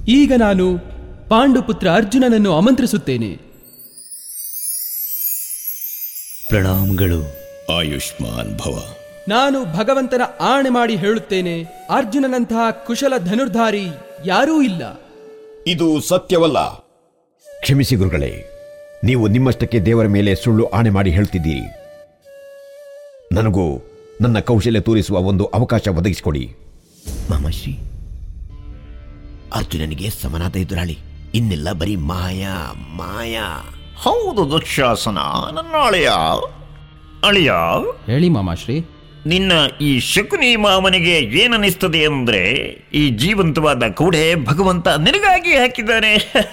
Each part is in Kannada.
ಈಗ ನಾನು ಪಾಂಡುಪುತ್ರ ಅರ್ಜುನನನ್ನು ಆಮಂತ್ರಿಸುತ್ತೇನೆ. ಪ್ರಣಾಮಗಳು. ಆಯುಷ್ಮಾನ್ ಭವ. ನಾನು ಭಗವಂತನ ಆಣೆ ಮಾಡಿ ಹೇಳುತ್ತೇನೆ, ಅರ್ಜುನನಂತಹ ಕುಶಲ ಧನುರ್ಧಾರಿ ಯಾರೂ ಇಲ್ಲ. ಇದು ಸತ್ಯವಲ್ಲ. ಕ್ಷಮಿಸಿ ಗುರುಗಳೇ, ನೀವು ನಿಮ್ಮಷ್ಟಕ್ಕೆ ದೇವರ ಮೇಲೆ ಸುಳ್ಳು ಆಣೆ ಮಾಡಿ ಹೇಳುತ್ತಿದ್ದೀರಿ. ನನಗೂ ನನ್ನ ಕೌಶಲ್ಯ ತೋರಿಸುವ ಒಂದು ಅವಕಾಶ ಒದಗಿಸಿಕೊಡಿ. ಮಾಮಾಶ್ರೀ, ಅರ್ಜುನನಿಗೆ ಸಮನಾದ ಎದುರಾಳಿ, ಇನ್ನೆಲ್ಲ ಬರೀ ಮಾಯಾ ಮಾಯಾ. ಹೌದು ದುಶ್ಯಾಸನ, ನನ್ನ ಅಳಿಯ. ಹೇಳಿ ಮಾಮಾಶ್ರೀ. ನಿನ್ನ ಈ ಶಕುನಿ ಮಾಮನಿಗೆ ಏನನಿಸ್ತದೆ ಅಂದ್ರೆ, ಈ ಜೀವಂತವಾದ ಕೂಡೆ ಭಗವಂತ ನಿನಗಾಗಿ ಹಾಕಿದ್ದಾನೆ.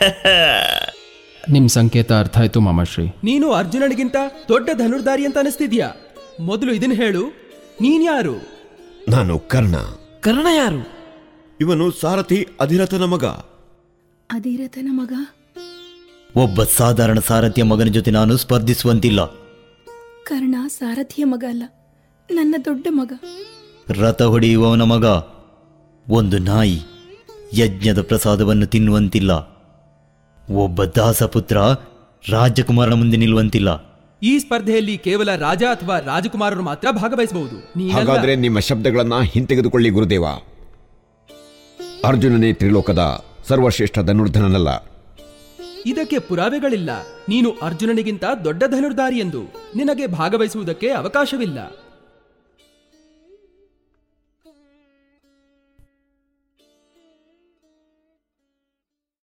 ನಿಮ್ ಸಂಕೇತ ಅರ್ಥ ಆಯ್ತು ಮಾಮಾಶ್ರೀ. ನೀನು ಅರ್ಜುನನಿಗಿಂತ ದೊಡ್ಡ ಧನುರ್ಧಾರಿ ಅಂತ ಅನಿಸ್ತಿದ್ಯಾ? ಮೊದಲು ಇದನ್ನ ಹೇಳು, ನೀನ್ಯಾರು? ನಾನು ಕರ್ಣ. ಕರ್ಣ ಯಾರು? ಇವನು ಸಾರಥಿ ಅಧಿರಥನ ಮಗ. ಅಧಿರಥನ ಮಗ? ಒಬ್ಬ ಸಾಧಾರಣ ಸಾರಥಿಯ ಮಗನ ಜೊತೆ ನಾನು ಸ್ಪರ್ಧಿಸುವಂತಿಲ್ಲ. ಕರ್ಣ ಸಾರಥಿಯ ಮಗ ಅಲ್ಲ, ನನ್ನ ದೊಡ್ಡ ಮಗ. ರಥ ಹೊಡೆಯುವವನ ಮಗ. ಒಂದು ನಾಯಿ ಯಜ್ಞದ ಪ್ರಸಾದವನ್ನು ತಿನ್ನುವಂತಿಲ್ಲ. ಒಬ್ಬ ದಾಸಪುತ್ರ ರಾಜಕುಮಾರನ ಮುಂದೆ ನಿಲ್ಲುವಂತಿಲ್ಲ. ಈ ಸ್ಪರ್ಧೆಯಲ್ಲಿ ಕೇವಲ ರಾಜ ಅಥವಾ ರಾಜಕುಮಾರರು ಮಾತ್ರ ಭಾಗವಹಿಸಬಹುದು. ಹಾಗಾದ್ರೆ ನಿಮ್ಮ ಶಬ್ದಗಳನ್ನ ಹಿಂತೆಗೆದುಕೊಳ್ಳಿ ಗುರುದೇವ. ಅರ್ಜುನನೇ ತ್ರಿಲೋಕದ ಸರ್ವಶ್ರೇಷ್ಠ ಧನುರ್ಧನನಲ್ಲ. ಇದಕ್ಕೆ ಪುರಾವೆಗಳಿಲ್ಲ. ನೀನು ಅರ್ಜುನನಿಗಿಂತ ದೊಡ್ಡ ಧನುರ್ಧಾರಿ ಎಂದು. ನಿನಗೆ ಭಾಗವಹಿಸುವುದಕ್ಕೆ ಅವಕಾಶವಿಲ್ಲ.